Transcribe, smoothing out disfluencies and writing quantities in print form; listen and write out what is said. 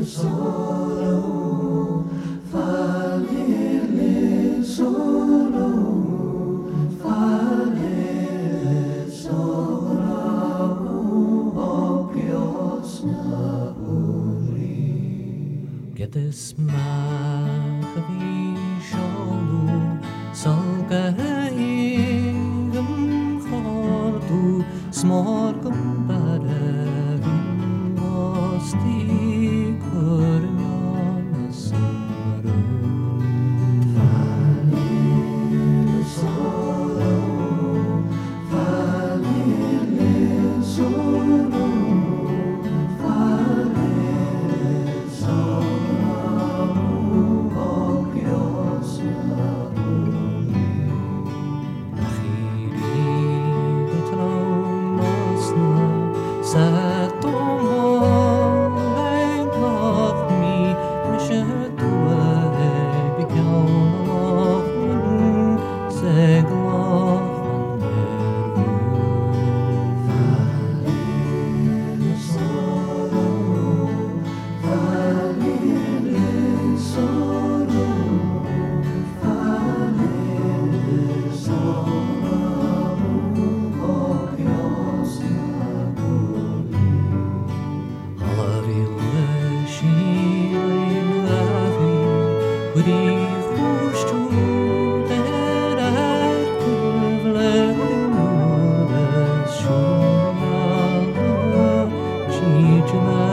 solo, falele solo, falele solo, opios naburi. Getes machavi sholu, salkaheigam chortu, smorgum badavim vosti kurmion asmarum. Falele solo, falele solo, falele solo, opios naburi. Achiri betronosna, satomo leglach mi, mishetua ebikyanach min, seglach falele solo, falele solo, falele solo, opios naburi. Halaville shilim lavi, udi chushtu derat kuvle shumala, chijma